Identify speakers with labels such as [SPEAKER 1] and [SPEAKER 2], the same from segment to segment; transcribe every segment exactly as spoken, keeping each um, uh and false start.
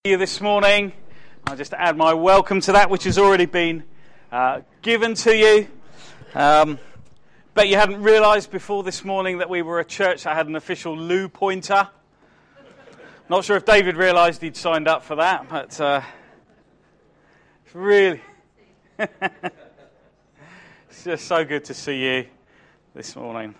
[SPEAKER 1] You this morning. I'll just add my welcome to that, which has already been uh, given to you. Um, bet you hadn't realised before this morning that we were a church that had an official loo pointer. Not sure if David realised he'd signed up for that, but uh, it's really, it's just so good to see you this morning.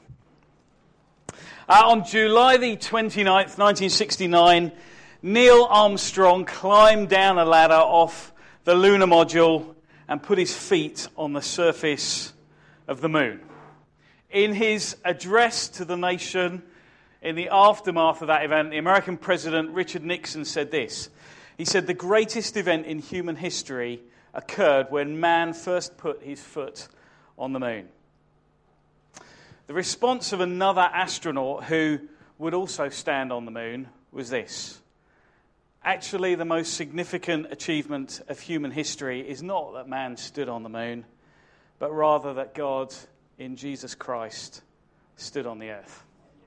[SPEAKER 1] Uh, on July the twenty-ninth, nineteen sixty-nine, Neil Armstrong climbed down a ladder off the lunar module and put his feet on the surface of the moon. In his address to the nation in the aftermath of that event, the American President Richard Nixon said this. He said, "The greatest event in human history occurred when man first put his foot on the moon." The response of another astronaut who would also stand on the moon was this. Actually, the most significant achievement of human history is not that man stood on the moon, but rather that God, in Jesus Christ, stood on the earth.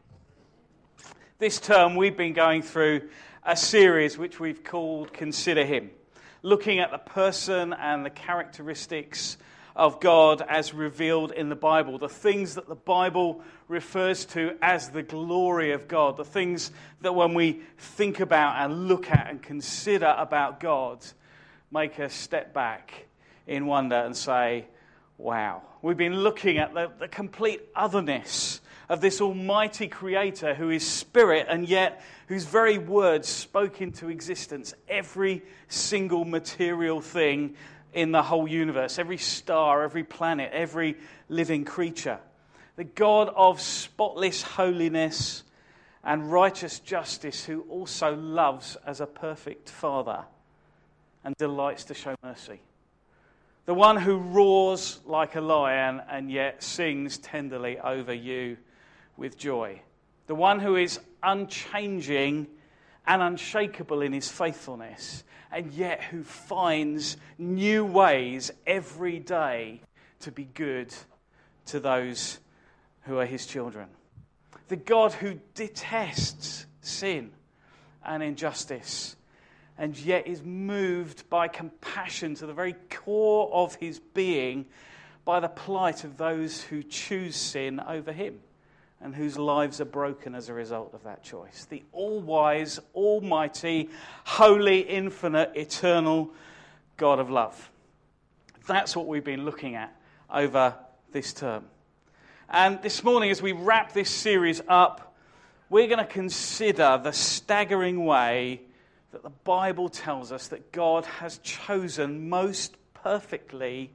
[SPEAKER 1] This term, we've been going through a series which we've called Consider Him, looking at the person and the characteristics of God as revealed in the Bible, the things that the Bible refers to as the glory of God, the things that when we think about and look at and consider about God, make us step back in wonder and say, wow. We've been looking at the, the complete otherness of this almighty creator who is spirit and yet whose very words spoke into existence every single material thing in the whole universe, every star, every planet, every living creature. The God of spotless holiness and righteous justice, who also loves as a perfect Father and delights to show mercy. The one who roars like a lion and yet sings tenderly over you with joy. The one who is unchanging and unshakable in his faithfulness, and yet who finds new ways every day to be good to those who are his children. The God who detests sin and injustice, and yet is moved by compassion to the very core of his being by the plight of those who choose sin over him, and whose lives are broken as a result of that choice. The all-wise, almighty, holy, infinite, eternal God of love. That's what we've been looking at over this term. And this morning, as we wrap this series up, we're going to consider the staggering way that the Bible tells us that God has chosen most perfectly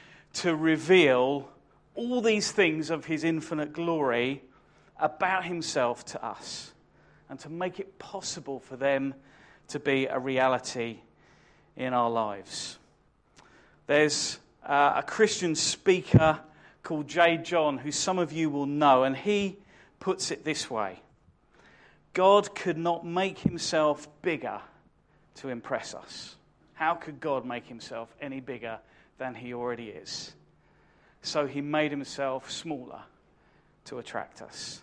[SPEAKER 1] to reveal all these things of his infinite glory about himself to us, and to make it possible for them to be a reality in our lives. There's uh, a Christian speaker called J. John, who some of you will know, and he puts it this way. God could not make himself bigger to impress us. How could God make himself any bigger than he already is? So he made himself smaller to attract us.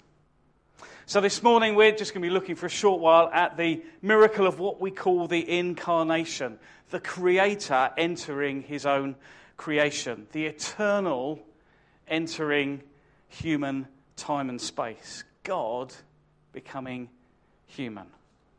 [SPEAKER 1] So this morning we're just going to be looking for a short while at the miracle of what we call the incarnation, the Creator entering his own creation, the eternal entering human time and space, God becoming human.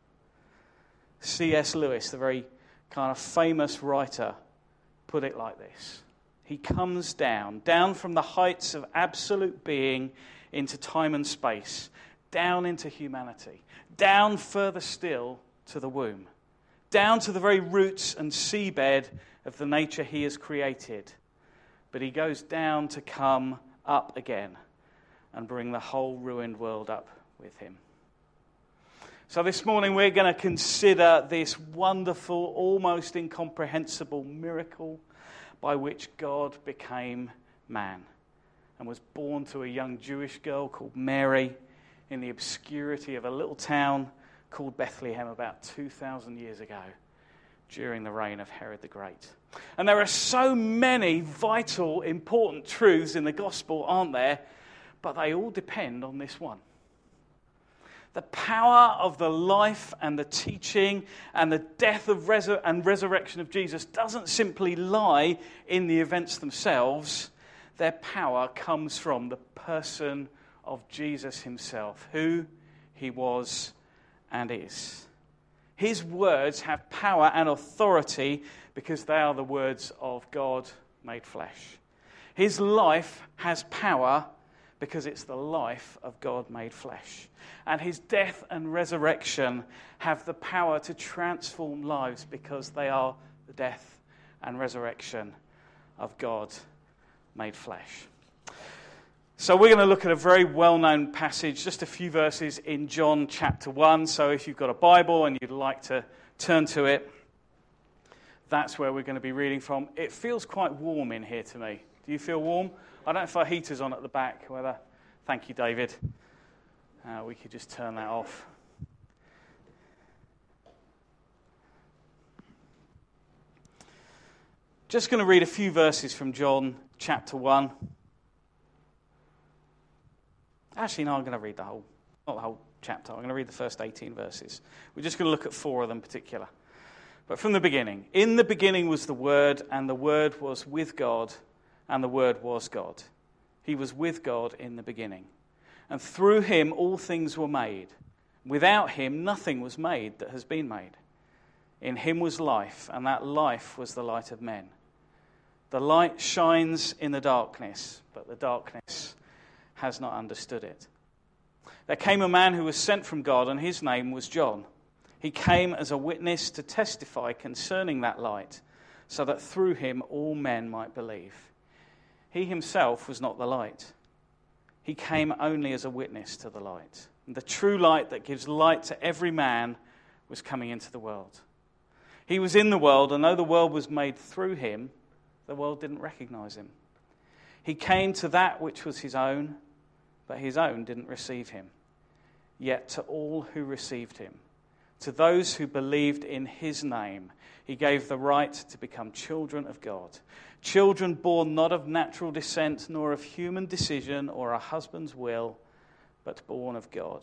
[SPEAKER 1] C S Lewis, the very kind of famous writer, put it like this. He comes down, down from the heights of absolute being into time and space, down into humanity, down further still to the womb, down to the very roots and seabed of the nature he has created. But he goes down to come up again and bring the whole ruined world up with him. So this morning we're going to consider this wonderful, almost incomprehensible miracle by which God became man and was born to a young Jewish girl called Mary in the obscurity of a little town called Bethlehem about two thousand years ago during the reign of Herod the Great. And there are so many vital, important truths in the gospel, aren't there? But they all depend on this one. The power of the life and the teaching and the death of resur- and resurrection of Jesus doesn't simply lie in the events themselves. Their power comes from the person of Jesus himself, who he was and is. His words have power and authority because they are the words of God made flesh. His life has power because it's the life of God made flesh. And his death and resurrection have the power to transform lives because they are the death and resurrection of God made flesh. So we're going to look at a very well-known passage, just a few verses in John chapter one. So if you've got a Bible and you'd like to turn to it, that's where we're going to be reading from. It feels quite warm in here to me. Do you feel warm? I don't know if our heater's on at the back. Whether, thank you, David. Uh, we could just turn that off. Just going to read a few verses from John chapter one. Actually, no, I'm going to read the whole, not the whole chapter. I'm going to read the first eighteen verses. We're just going to look at four of them in particular. But from the beginning. In the beginning was the Word, and the Word was with God, and the Word was God. He was with God in the beginning. And through him all things were made. Without him nothing was made that has been made. In him was life, and that life was the light of men. The light shines in the darkness, but the darkness has not understood it. There came a man who was sent from God, and his name was John. He came as a witness to testify concerning that light, so that through him all men might believe. He himself was not the light. He came only as a witness to the light. And the true light that gives light to every man was coming into the world. He was in the world, and though the world was made through him, the world didn't recognize him. He came to that which was his own, but his own didn't receive him. Yet to all who received him, to those who believed in his name, he gave the right to become children of God. Children born not of natural descent, nor of human decision or a husband's will, but born of God.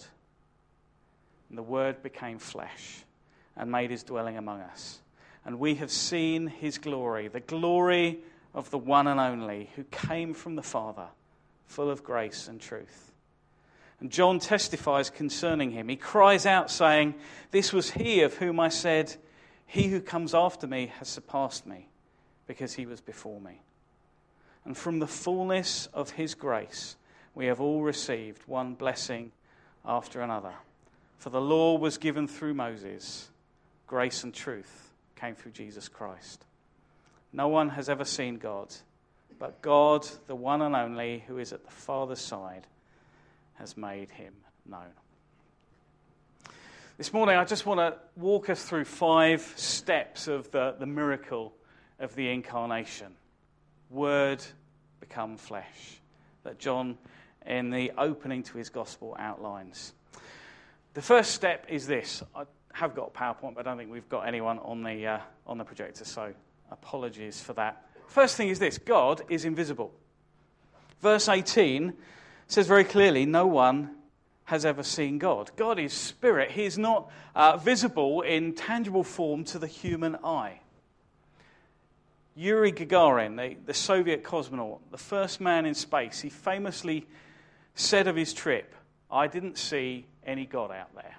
[SPEAKER 1] And the Word became flesh and made his dwelling among us. And we have seen his glory, the glory of the one and only, who came from the Father, full of grace and truth. And John testifies concerning him. He cries out, saying, "This was he of whom I said, 'He who comes after me has surpassed me, because he was before me.' And from the fullness of his grace we have all received one blessing after another. For the law was given through Moses. Grace and truth came through Jesus Christ. No one has ever seen God, but God, the one and only, who is at the Father's side, has made him known." This morning I just want to walk us through five steps of the, the miracle of the incarnation. Word become flesh, that John in the opening to his gospel outlines. The first step is this. I have got a PowerPoint, but I don't think we've got anyone on the uh, on the projector, so apologies for that. First thing is this: God is invisible. Verse eighteen says very clearly, no one has ever seen God. God is spirit. He is not uh, visible in tangible form to the human eye. Yuri Gagarin, the, the Soviet cosmonaut, the first man in space, he famously said of his trip, "I didn't see any God out there."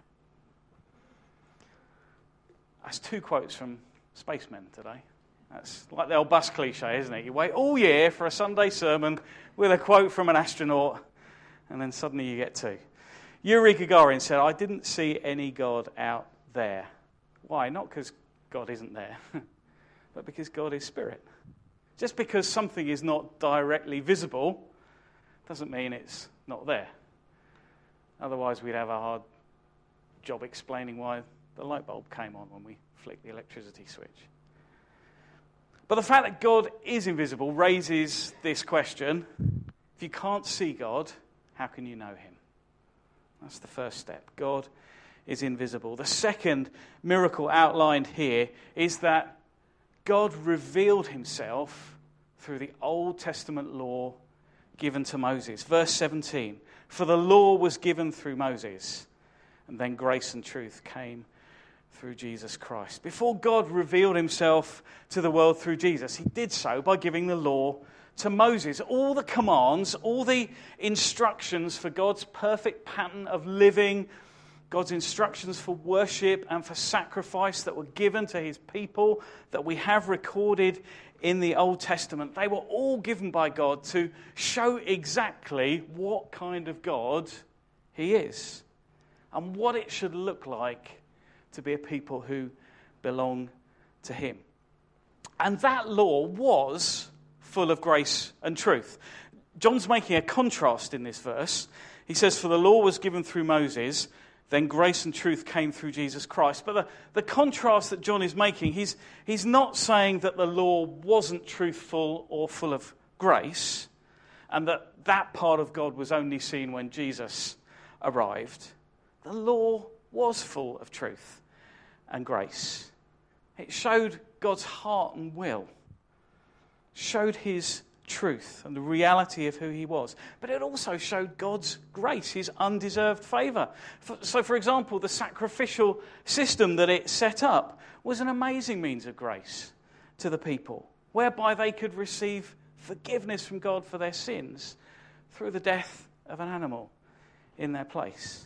[SPEAKER 1] That's two quotes from spacemen today. That's like the old bus cliche, isn't it? You wait all year for a Sunday sermon with a quote from an astronaut, and then suddenly you get two. Yuri Gagarin said, "I didn't see any God out there." Why? Not because God isn't there, but because God is spirit. Just because something is not directly visible doesn't mean it's not there. Otherwise, we'd have a hard job explaining why the light bulb came on when we flicked the electricity switch. But the fact that God is invisible raises this question: if you can't see God, how can you know him? That's the first step. God is invisible. The second miracle outlined here is that God revealed himself through the Old Testament law given to Moses. Verse seventeen, "For the law was given through Moses, and then grace and truth came through Jesus Christ. Before God revealed himself to the world through Jesus, he did so by giving the law to Moses. All the commands, all the instructions for God's perfect pattern of living, God's instructions for worship and for sacrifice that were given to his people, that we have recorded in the Old Testament, they were all given by God to show exactly what kind of God he is and what it should look like to be a people who belong to him. And that law was full of grace and truth. John's making a contrast in this verse. He says, for the law was given through Moses, then grace and truth came through Jesus Christ. But the, the contrast that John is making, he's, he's not saying that the law wasn't truthful or full of grace, and that that part of God was only seen when Jesus arrived. The law was full of truth and grace. It showed God's heart and will, showed his truth and the reality of who he was. But it also showed God's grace, his undeserved favour. So, for example, the sacrificial system that it set up was an amazing means of grace to the people, whereby they could receive forgiveness from God for their sins through the death of an animal in their place.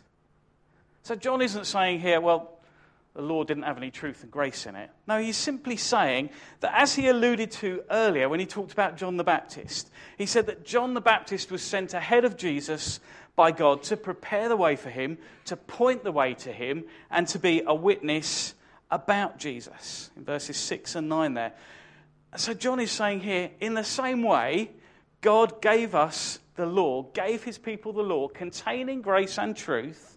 [SPEAKER 1] So John isn't saying here, well, the law didn't have any truth and grace in it. No, he's simply saying that, as he alluded to earlier when he talked about John the Baptist, he said that John the Baptist was sent ahead of Jesus by God to prepare the way for him, to point the way to him, and to be a witness about Jesus. In verses six and nine there. So John is saying here, in the same way, God gave us the law, gave his people the law, containing grace and truth,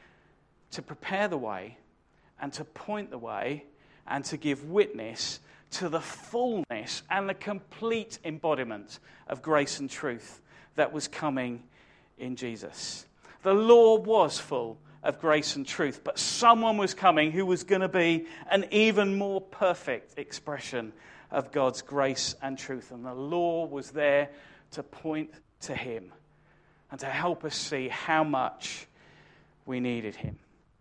[SPEAKER 1] to prepare the way, and to point the way, and to give witness to the fullness and the complete embodiment of grace and truth that was coming in Jesus. The law was full of grace and truth, but someone was coming who was going to be an even more perfect expression of God's grace and truth. And the law was there to point to him and to help us see how much we needed him.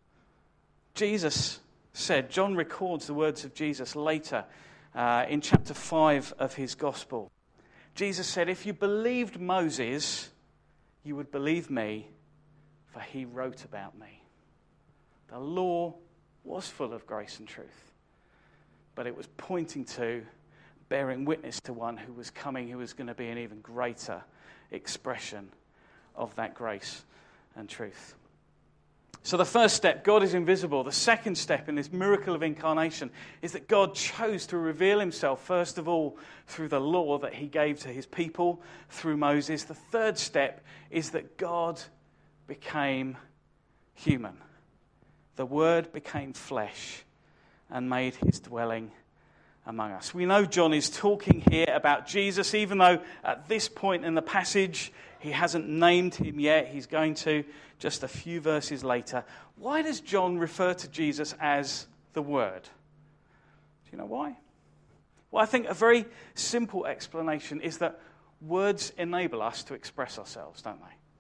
[SPEAKER 1] Jesus said, John records the words of Jesus later uh, in chapter five of his gospel. Jesus said, if you believed Moses, you would believe me, for he wrote about me. The law was full of grace and truth, but it was pointing to, bearing witness to one who was coming, who was going to be an even greater expression of that grace and truth. So the first step, God is invisible. The second step in this miracle of incarnation is that God chose to reveal himself, first of all, through the law that he gave to his people, through Moses. The third step is that God became human. The Word became flesh and made his dwelling among us. We know John is talking here about Jesus, even though at this point in the passage he hasn't named him yet. He's going to just a few verses later. Why does John refer to Jesus as the Word? Do you know why? Well, I think a very simple explanation is that words enable us to express ourselves, don't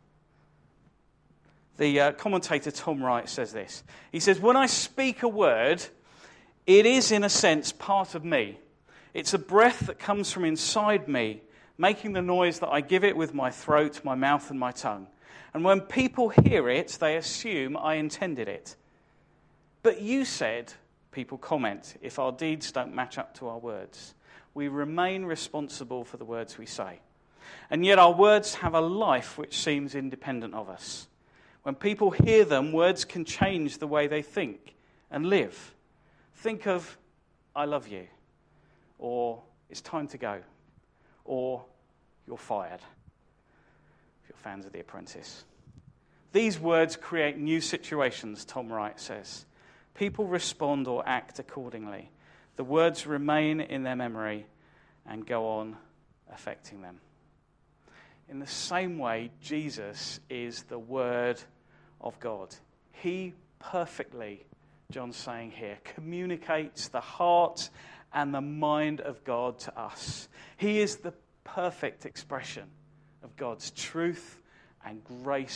[SPEAKER 1] they? The uh, commentator Tom Wright says this. He says, when I speak a word, it is, in a sense, part of me. It's a breath that comes from inside me, making the noise that I give it with my throat, my mouth, and my tongue. And when people hear it, they assume I intended it. But you said, people comment, if our deeds don't match up to our words, we remain responsible for the words we say. And yet our words have a life which seems independent of us. When people hear them, words can change the way they think and live. Think of, I love you, or it's time to go, or you're fired, if you're fans of The Apprentice. These words create new situations, Tom Wright says. People respond or act accordingly. The words remain in their memory and go on affecting them. In the same way, Jesus is the Word of God. He perfectly, John's saying here, communicates the heart and the mind of God to us. He is the perfect expression of God's truth and grace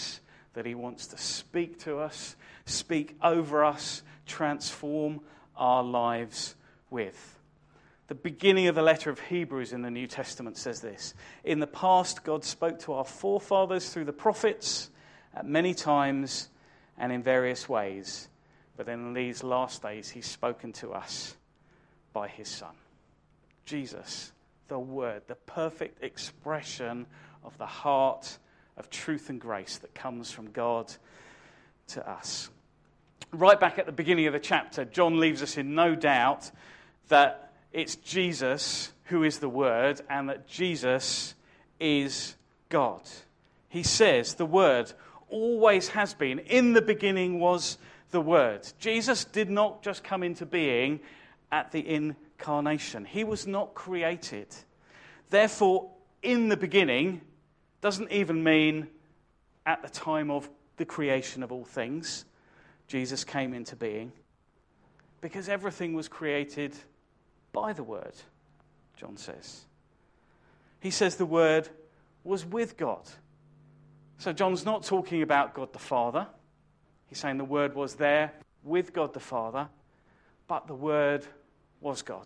[SPEAKER 1] that he wants to speak to us, speak over us, transform our lives with. The beginning of the letter of Hebrews in the New Testament says this: in the past, God spoke to our forefathers through the prophets at many times and in various ways, but in these last days he's spoken to us by his Son. Jesus, the Word, the perfect expression of the heart of truth and grace that comes from God to us. Right back at the beginning of the chapter, John leaves us in no doubt that it's Jesus who is the Word and that Jesus is God. He says the Word always has been. In the beginning was the Word. Jesus did not just come into being at the incarnation. He was not created. Therefore, in the beginning doesn't even mean at the time of the creation of all things. Jesus came into being because everything was created by the Word, John says. He says the Word was with God. So John's not talking about God the Father. He's saying the Word was there with God the Father, but the Word was God.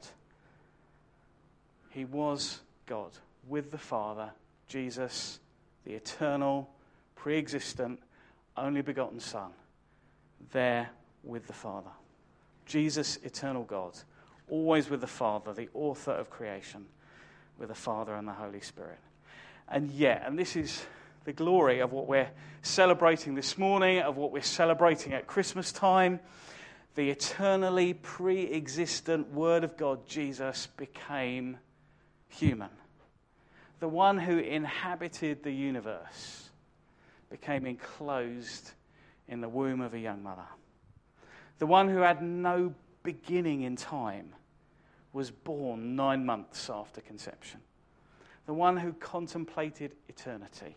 [SPEAKER 1] He was God with the Father, Jesus, the eternal, pre-existent, only begotten Son, there with the Father. Jesus, eternal God, always with the Father, the author of creation, with the Father and the Holy Spirit. And yet, and this is the glory of what we're celebrating this morning, of what we're celebrating at Christmas time, the eternally pre-existent Word of God, Jesus, became human. The one who inhabited the universe became enclosed in the womb of a young mother. The one who had no beginning in time was born nine months after conception. The one who contemplated eternity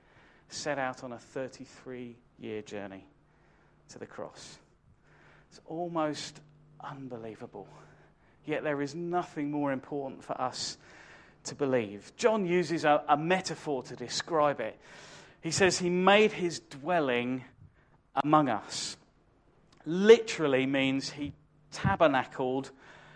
[SPEAKER 1] set out on a thirty-three-year journey to the cross. It's almost unbelievable. Yet there is nothing more important for us to believe. John uses a, a metaphor to describe it. He says he made his dwelling among us. Literally means he tabernacled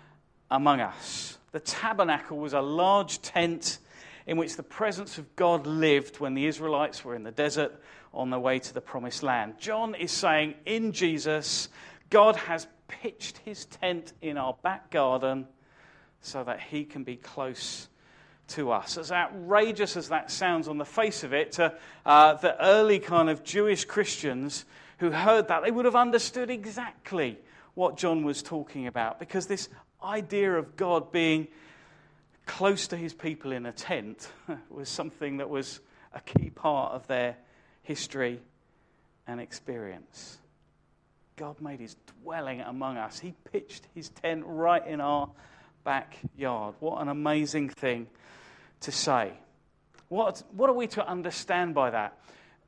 [SPEAKER 1] among us. The tabernacle was a large tent in which the presence of God lived when the Israelites were in the desert on their way to the promised land. John is saying in Jesus, God has pitched his tent in our back garden so that he can be close to us. As outrageous as that sounds on the face of it, to uh, the early kind of Jewish Christians who heard that, they would have understood exactly what John was talking about, because this idea of God being close to his people in a tent was something that was a key part of their history and experience. God made his dwelling among us. He pitched his tent right in our backyard. What an amazing thing to say. What, what are we to understand by that?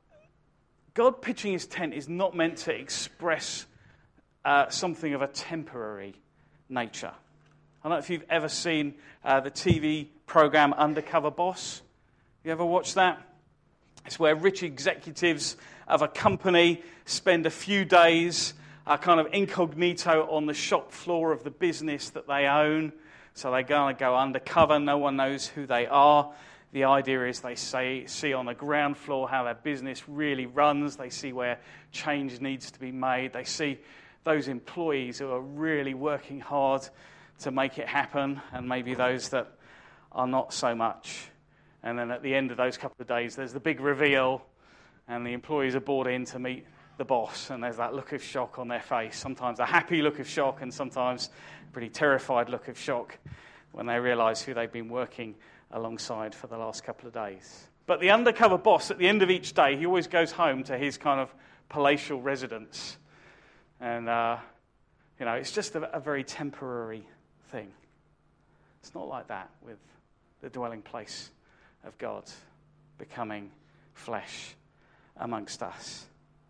[SPEAKER 1] God pitching his tent is not meant to express uh, something of a temporary nature. I don't know if you've ever seen uh, the T V program Undercover Boss. You ever watched that? It's where rich executives of a company spend a few days uh, kind of incognito on the shop floor of the business that they own. So they go and go undercover. No one knows who they are. The idea is they say, see on the ground floor how their business really runs. They see where change needs to be made. They see those employees who are really working hard to make it happen, and maybe those that are not so much. And then at the end of those couple of days, there's the big reveal, and the employees are brought in to meet the boss, and there's that look of shock on their face. Sometimes a happy look of shock, and sometimes a pretty terrified look of shock when they realise who they've been working alongside for the last couple of days. But the undercover boss, at the end of each day, he always goes home to his kind of palatial residence. And, uh, you know, it's just a, a very temporary thing. It's not like that with the dwelling place of God becoming flesh amongst us.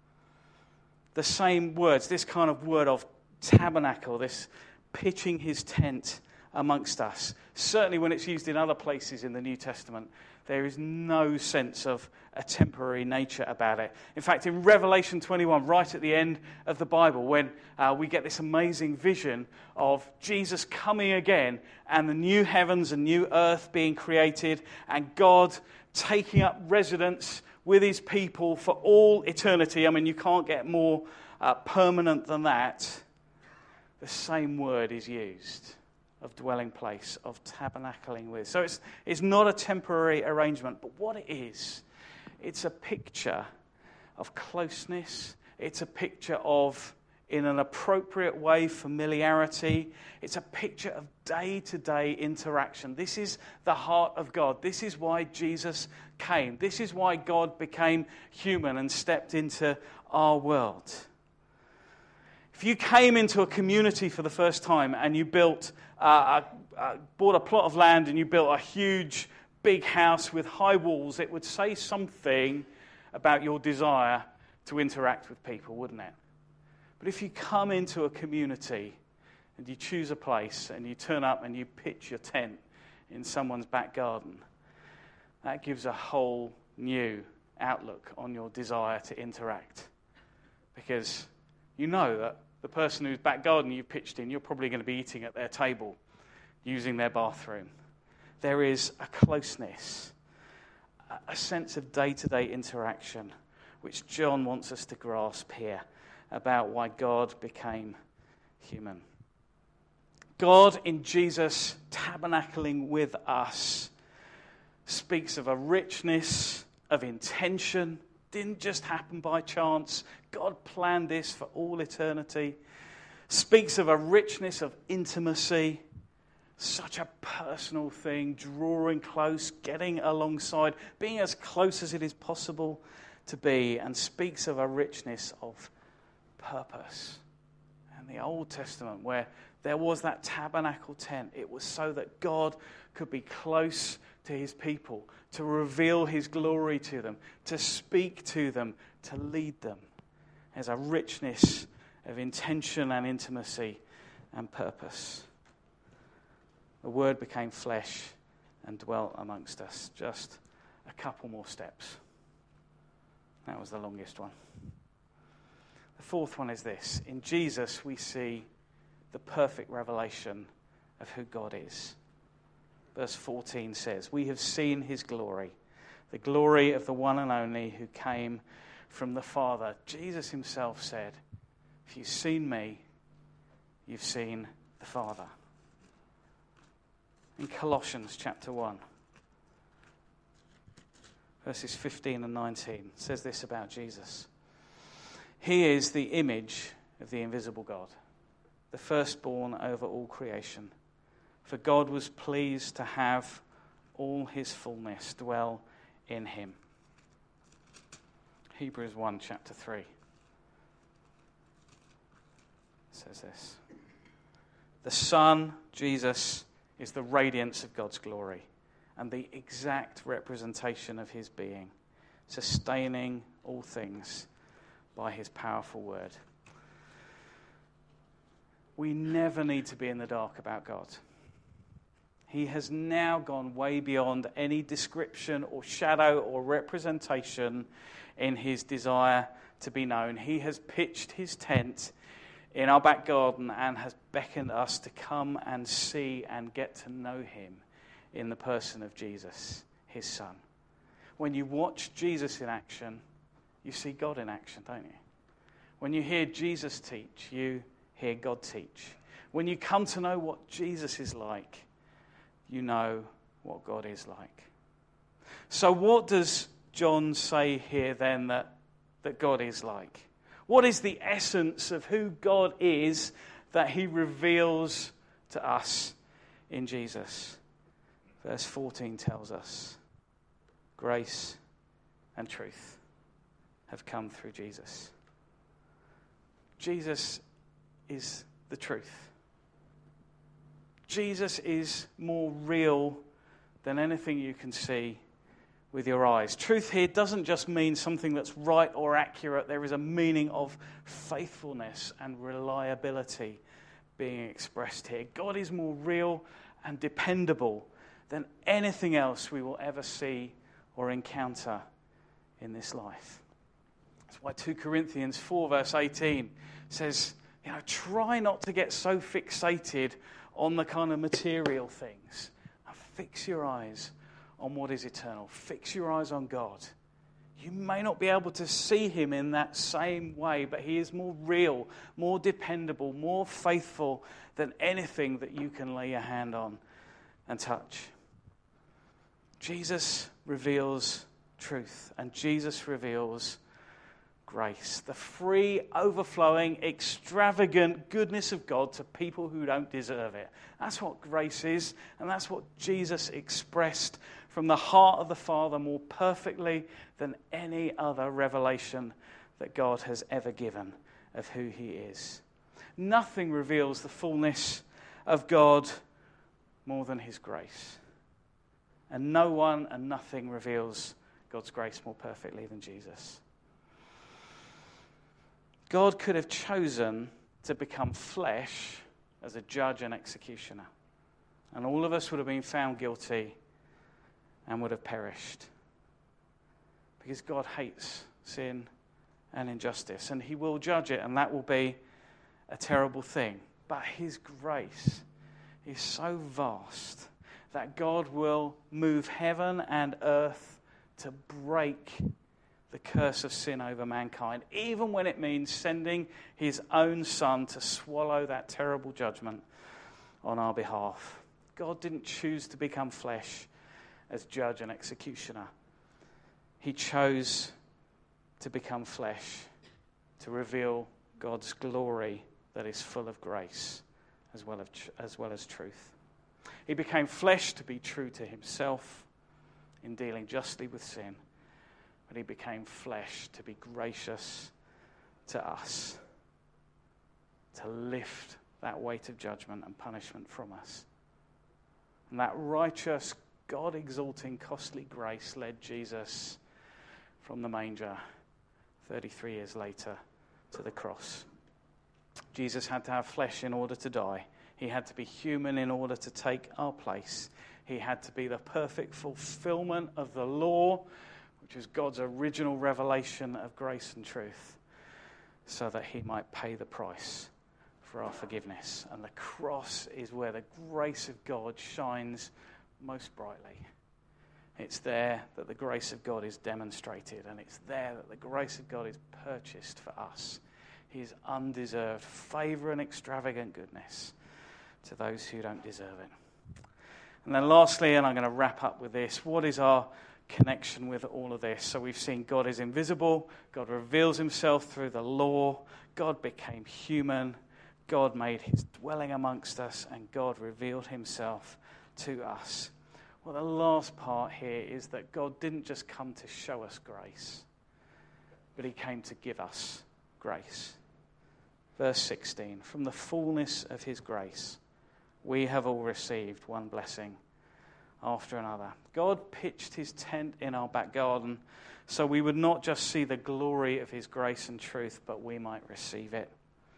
[SPEAKER 1] The same words, this kind of word of tabernacle, this pitching his tent amongst us. Certainly when it's used in other places in the New Testament, there is no sense of a temporary nature about it. In fact, in Revelation twenty-one, right at the end of the Bible, when uh, we get this amazing vision of Jesus coming again and the new heavens and new earth being created and God taking up residence with his people for all eternity. I mean, you can't get more uh, permanent than that. The same word is used of dwelling place, of tabernacling with. So it's it's not a temporary arrangement, but what it is, it's a picture of closeness. It's a picture of, in an appropriate way, familiarity. It's a picture of day-to-day interaction. This is the heart of God. This is why Jesus came. This is why God became human and stepped into our world. If you came into a community for the first time and you built, uh, a, uh, bought a plot of land and you built a huge, big house with high walls, it would say something about your desire to interact with people, wouldn't it? But if you come into a community and you choose a place and you turn up and you pitch your tent in someone's back garden, that gives a whole new outlook on your desire to interact. Because you know that the person whose back garden you've pitched in, you're probably going to be eating at their table, using their bathroom. There is a closeness, a sense of day-to-day interaction, which John wants us to grasp here about why God became human. God in Jesus tabernacling with us speaks of a richness of intention. Didn't just happen by chance. God planned this for all eternity. Speaks of a richness of intimacy. Such a personal thing, drawing close, getting alongside, being as close as it is possible to be, and speaks of a richness of purpose. And the Old Testament, where there was that tabernacle tent, it was so that God could be close to his people, to reveal his glory to them, to speak to them, to lead them. There's a richness of intention and intimacy and purpose. The Word became flesh and dwelt amongst us. Just a couple more steps. That was the longest one. The fourth one is this. In Jesus, we see the perfect revelation of who God is. Verse fourteen says, "We have seen his glory, the glory of the one and only who came from the Father." Jesus himself said, "If you've seen me, you've seen the Father." In Colossians chapter one, verses fifteen and nineteen, it says this about Jesus. "He is the image of the invisible God, the firstborn over all creation. For God was pleased to have all his fullness dwell in him." Hebrews one, chapter three, says this. "The Son, Jesus, is the radiance of God's glory and the exact representation of his being, sustaining all things by his powerful word." We never need to be in the dark about God. He has now gone way beyond any description or shadow or representation in his desire to be known. He has pitched his tent in our back garden and has beckoned us to come and see and get to know him in the person of Jesus, his Son. When you watch Jesus in action, you see God in action, don't you? When you hear Jesus teach, you hear God teach. When you come to know what Jesus is like, you know what God is like. So what does John say here then that, that God is like? What is the essence of who God is that he reveals to us in Jesus? Verse fourteen tells us, grace and truth have come through Jesus. Jesus is the truth. Jesus is more real than anything you can see with your eyes. Truth here doesn't just mean something that's right or accurate. There is a meaning of faithfulness and reliability being expressed here. God is more real and dependable than anything else we will ever see or encounter in this life. That's why Second Corinthians four verse eighteen says, you know, try not to get so fixated on the kind of material things. And fix your eyes on what is eternal. Fix your eyes on God. You may not be able to see him in that same way, but he is more real, more dependable, more faithful than anything that you can lay your hand on and touch. Jesus reveals truth, and Jesus reveals grace, the free, overflowing, extravagant goodness of God to people who don't deserve it. That's what grace is, and that's what Jesus expressed from the heart of the Father more perfectly than any other revelation that God has ever given of who he is. Nothing reveals the fullness of God more than his grace. And no one and nothing reveals God's grace more perfectly than Jesus. God could have chosen to become flesh as a judge and executioner. And all of us would have been found guilty and would have perished. Because God hates sin and injustice, and he will judge it, and that will be a terrible thing. But his grace is so vast that God will move heaven and earth to break the curse of sin over mankind, even when it means sending his own son to swallow that terrible judgment on our behalf. God didn't choose to become flesh as judge and executioner. He chose to become flesh to reveal God's glory that is full of grace as well as, as well as truth. He became flesh to be true to himself in dealing justly with sin, but he became flesh to be gracious to us, to lift that weight of judgment and punishment from us. And that righteous, God-exalting, costly grace led Jesus from the manger thirty-three years later to the cross. Jesus had to have flesh in order to die. He had to be human in order to take our place. He had to be the perfect fulfillment of the law, which is God's original revelation of grace and truth, so that he might pay the price for our forgiveness. And the cross is where the grace of God shines most brightly. It's there that the grace of God is demonstrated, and it's there that the grace of God is purchased for us. His undeserved favor and extravagant goodness to those who don't deserve it. And then lastly, and I'm going to wrap up with this, what is our connection with all of this? So we've seen God is invisible, God reveals himself through the law, God became human, God made his dwelling amongst us, and God revealed himself to us. Well, the last part here is that God didn't just come to show us grace, but he came to give us grace. Verse sixteen, from the fullness of his grace, we have all received one blessing after another. God pitched his tent in our back garden so we would not just see the glory of his grace and truth, but we might receive it.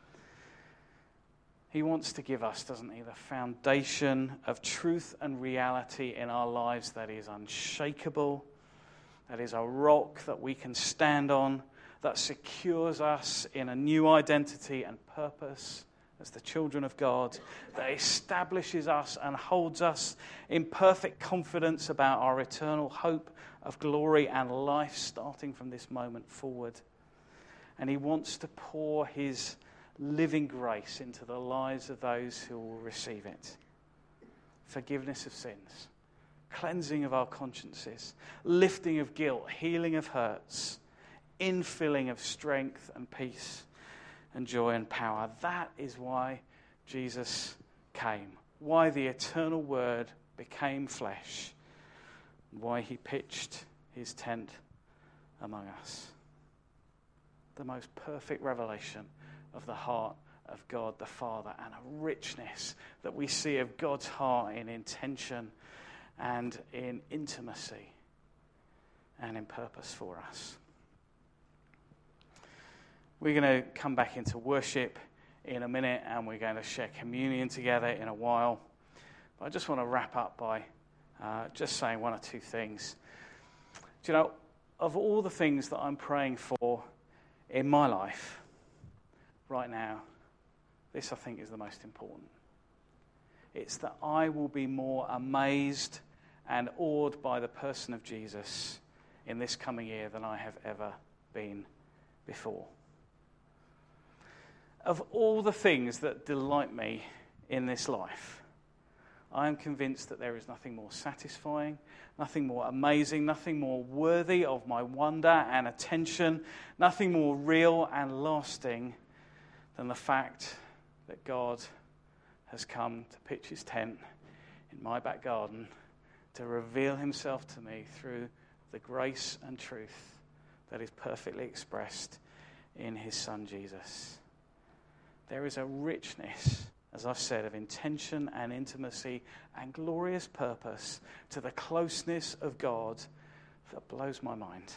[SPEAKER 1] He wants to give us, doesn't he, the foundation of truth and reality in our lives that is unshakable, that is a rock that we can stand on, that secures us in a new identity and purpose as the children of God, that establishes us and holds us in perfect confidence about our eternal hope of glory and life starting from this moment forward. And he wants to pour his living grace into the lives of those who will receive it. Forgiveness of sins, cleansing of our consciences, lifting of guilt, healing of hurts, infilling of strength and peace and joy and power. That is why Jesus came, why the eternal Word became flesh, why he pitched his tent among us. The most perfect revelation of the heart of God the Father, and a richness that we see of God's heart in intention and in intimacy and in purpose for us. We're going to come back into worship in a minute, and we're going to share communion together in a while. But I just want to wrap up by uh, just saying one or two things. Do you know, of all the things that I'm praying for in my life right now, this I think is the most important. It's that I will be more amazed and awed by the person of Jesus in this coming year than I have ever been before. Of all the things that delight me in this life, I am convinced that there is nothing more satisfying, nothing more amazing, nothing more worthy of my wonder and attention, nothing more real and lasting than the fact that God has come to pitch his tent in my back garden to reveal himself to me through the grace and truth that is perfectly expressed in his Son Jesus. There is a richness, as I've said, of intention and intimacy and glorious purpose to the closeness of God that blows my mind.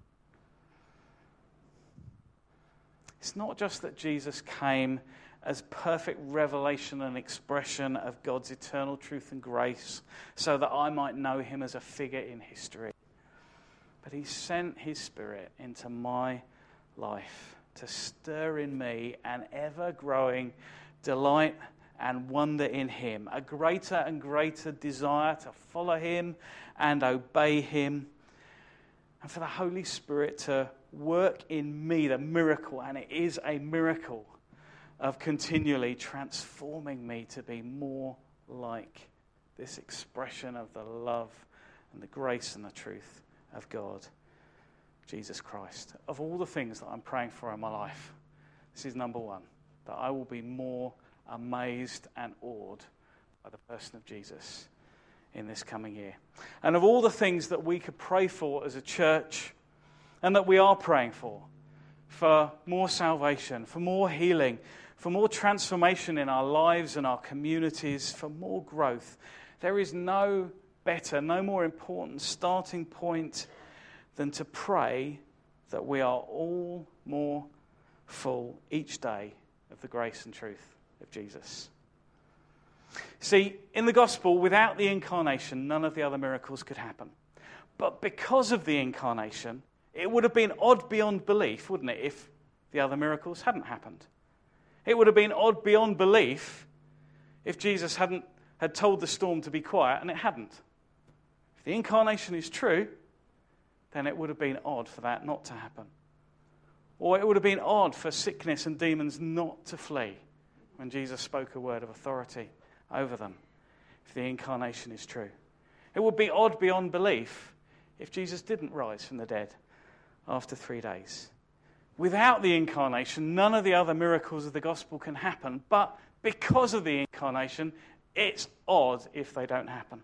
[SPEAKER 1] It's not just that Jesus came as perfect revelation and expression of God's eternal truth and grace so that I might know him as a figure in history, but he sent his Spirit into my life to stir in me an ever-growing delight and wonder in him, a greater and greater desire to follow him and obey him, and for the Holy Spirit to work in me the miracle, and it is a miracle, of continually transforming me to be more like this expression of the love and the grace and the truth of God, Jesus Christ. Of all the things that I'm praying for in my life, this is number one, that I will be more amazed and awed by the person of Jesus in this coming year. And of all the things that we could pray for as a church, and that we are praying for, for more salvation, for more healing, for more transformation in our lives and our communities, for more growth, there is no better, no more important starting point than to pray that we are all more full each day of the grace and truth of Jesus. See, in the gospel, without the incarnation, none of the other miracles could happen. But because of the incarnation, it would have been odd beyond belief, wouldn't it, if the other miracles hadn't happened? It would have been odd beyond belief if Jesus hadn't had told the storm to be quiet and it hadn't. If the incarnation is true, then it would have been odd for that not to happen. Or it would have been odd for sickness and demons not to flee when Jesus spoke a word of authority over them, if the incarnation is true. It would be odd beyond belief if Jesus didn't rise from the dead after three days. Without the incarnation, none of the other miracles of the gospel can happen, but because of the incarnation, it's odd if they don't happen.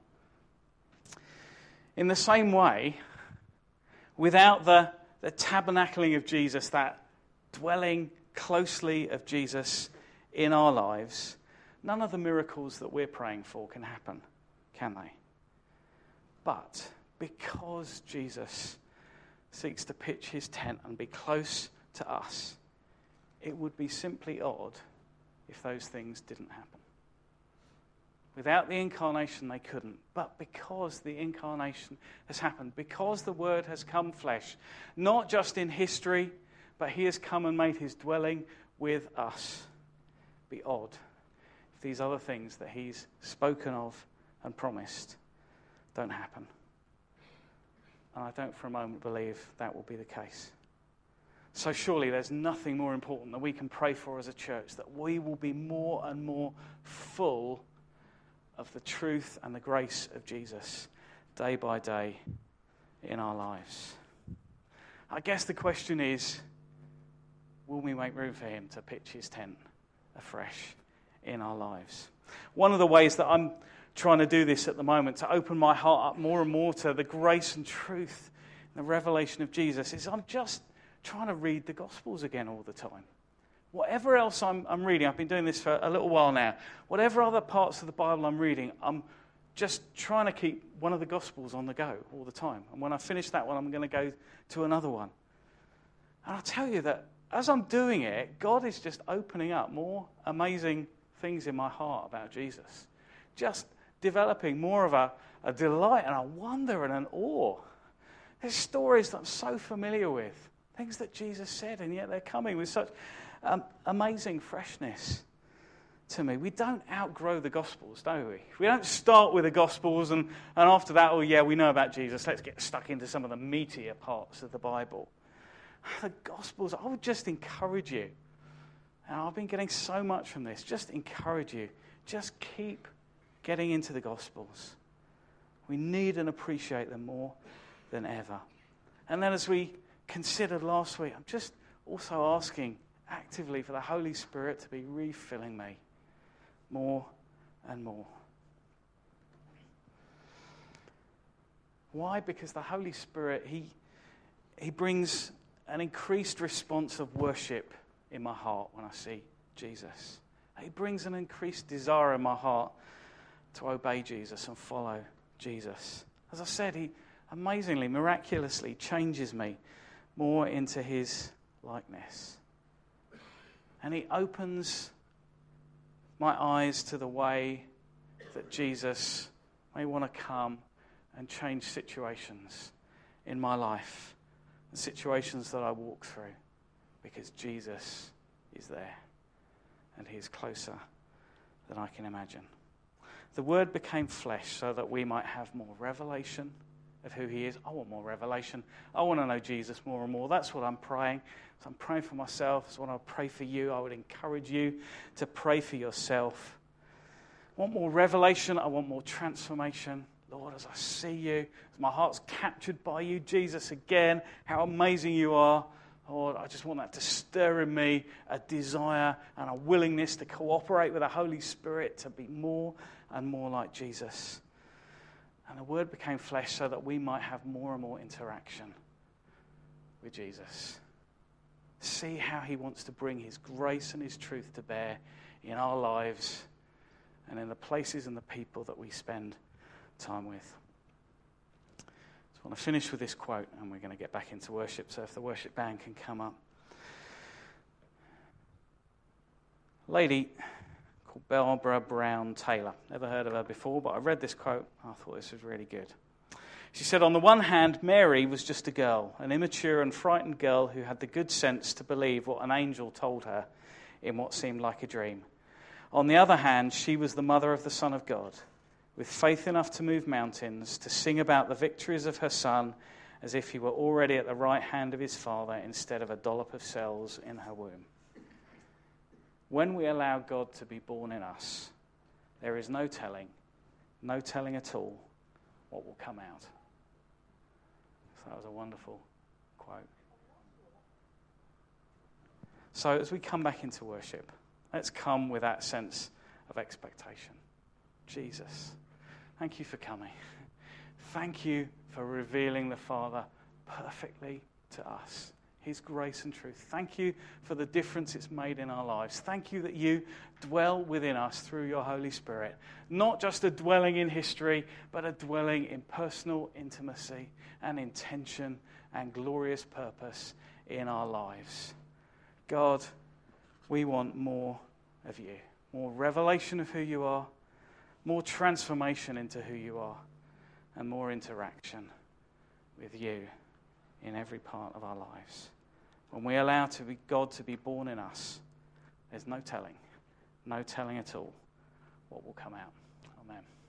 [SPEAKER 1] In the same way, without the, the tabernacling of Jesus, that dwelling closely of Jesus in our lives, none of the miracles that we're praying for can happen, can they? But because Jesus seeks to pitch his tent and be close to us, it would be simply odd if those things didn't happen. Without the incarnation, they couldn't. But because the incarnation has happened, because the Word has come flesh, not just in history, but he has come and made his dwelling with us, it'd be odd if these other things that he's spoken of and promised don't happen. And I don't for a moment believe that will be the case. So surely there's nothing more important that we can pray for as a church, that we will be more and more full of the truth and the grace of Jesus day by day in our lives. I guess the question is, will we make room for him to pitch his tent afresh in our lives? One of the ways that I'm trying to do this at the moment, to open my heart up more and more to the grace and truth and the revelation of Jesus, is I'm just trying to read the Gospels again all the time. Whatever else I'm, I'm reading, I've been doing this for a little while now, whatever other parts of the Bible I'm reading, I'm just trying to keep one of the Gospels on the go all the time. And when I finish that one, I'm going to go to another one. And I'll tell you that as I'm doing it, God is just opening up more amazing things in my heart about Jesus. Just developing more of a, a delight and a wonder and an awe. There's stories that I'm so familiar with, things that Jesus said, and yet they're coming with such um, amazing freshness to me. We don't outgrow the Gospels, do we? We don't start with the Gospels and, and after that, oh yeah, we know about Jesus, let's get stuck into some of the meatier parts of the Bible. The Gospels, I would just encourage you, and I've been getting so much from this, just encourage you, just keep getting into the Gospels. We need and appreciate them more than ever. And then as we considered last week, I'm just also asking actively for the Holy Spirit to be refilling me more and more. Why? Because the Holy Spirit, he, he brings an increased response of worship in my heart when I see Jesus. He brings an increased desire in my heart to obey Jesus and follow Jesus. As I said, he amazingly, miraculously changes me more into his likeness. And he opens my eyes to the way that Jesus may want to come and change situations in my life, the situations that I walk through, because Jesus is there and he is closer than I can imagine. The Word became flesh so that we might have more revelation of who he is. I want more revelation. I want to know Jesus more and more. That's what I'm praying. So I'm praying for myself. That's what I pray for you. I would encourage you to pray for yourself. I want more revelation. I want more transformation. Lord, as I see you, as my heart's captured by you, Jesus, again, how amazing you are. Lord, I just want that to stir in me a desire and a willingness to cooperate with the Holy Spirit to be more and more like Jesus. And the Word became flesh so that we might have more and more interaction with Jesus. See how he wants to bring his grace and his truth to bear in our lives and in the places and the people that we spend time with. So I want to finish with this quote, and we're going to get back into worship. So if the worship band can come up. A lady called Barbara Brown Taylor. Never heard of her before, but I read this quote. I thought this was really good. She said, on the one hand, Mary was just a girl, an immature and frightened girl who had the good sense to believe what an angel told her in what seemed like a dream. On the other hand, she was the mother of the Son of God, with faith enough to move mountains, to sing about the victories of her Son as if he were already at the right hand of his Father instead of a dollop of cells in her womb. When we allow God to be born in us, there is no telling, no telling at all what will come out. So that was a wonderful quote. So as we come back into worship, let's come with that sense of expectation. Jesus, thank you for coming. Thank you for revealing the Father perfectly to us. His grace and truth. Thank you for the difference it's made in our lives. Thank you that you dwell within us through your Holy Spirit. Not just a dwelling in history, but a dwelling in personal intimacy and intention and glorious purpose in our lives. God, we want more of you. More revelation of who you are, more transformation into who you are, and more interaction with you in every part of our lives. When we allow to be God to be born in us, there's no telling, no telling at all what will come out. Amen.